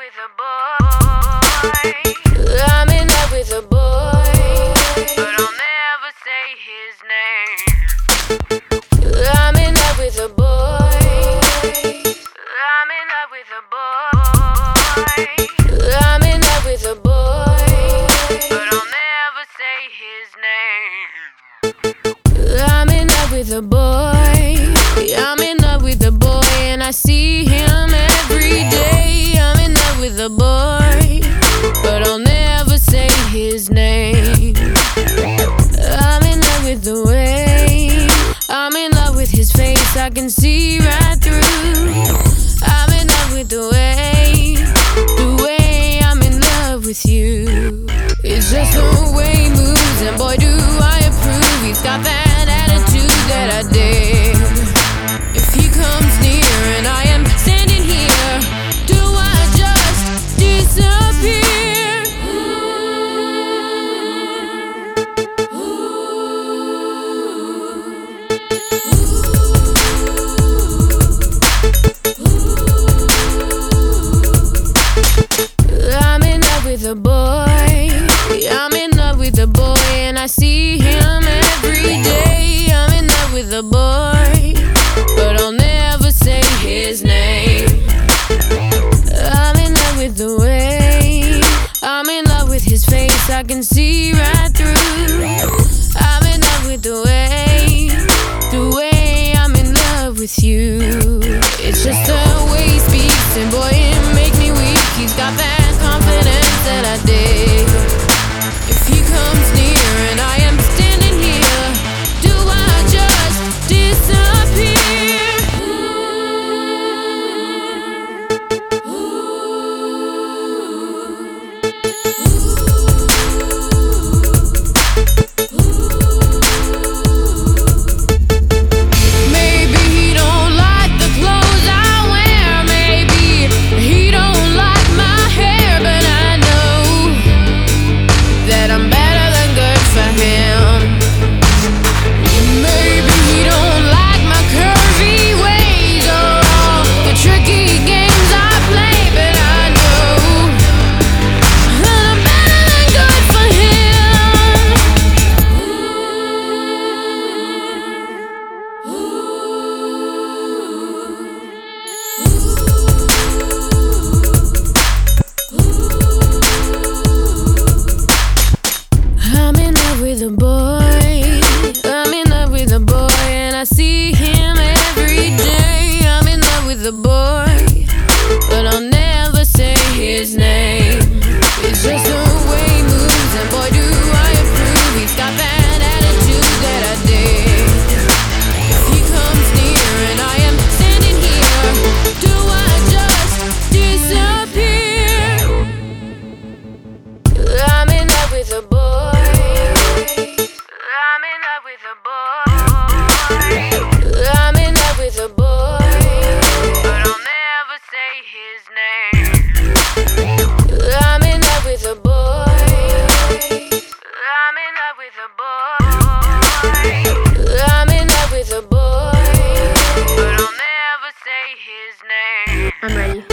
with a boy. I'm in love with a boy, but I'll never say his name. I'm in love with a boy. I'm in love with a boy. I'm in love with a boy, but I'll never say his name. I'm in love with a boy. I'm in love with a boy, and I see him every day. I'm in love with a boy, but I'll never say his name. I'm in love with the way, I'm in love with his face, I can see right through. I'm in love with the way I'm in love with you. It's just the way he moves, and boy do I approve. He's got that attitude that I dig. If he comes near and I am standing here, do I just disappear? I'm in love with a boy. I'm in love with a boy, and I see him every day. I'm in love with a boy, but I'll never say his name. I'm in love with the way, I'm in love with his face, I can see right through. I'm in love with the way I'm in love with you. It's just the way he speaks, and boy, it makes me weak. He's got that confidence that I dig. If he comes near and I am standing here, do I just disappear? Maybe he don't like the clothes I wear, maybe he don't like my hair, but I know that I'm better than good for him. Maybe he don't like my curvy ways or all the tricky games I play, but I know that I'm better than good for I'm in love with a boy. I'm in love with a boy, and I see him every day. I'm in love with a boy, but I'll never say his name. It's just the way he moves, and boy do I approve. He's got that attitude that I dig. If he comes near and I am standing here, do I just disappear? I'm in love with a boy. I'm in love with a boy. I'm in love with a boy, but I'll never say his name. I'm in love with a boy. I'm in love with a boy. I'm in love with a boy, but I'll never say his name. I'm ready.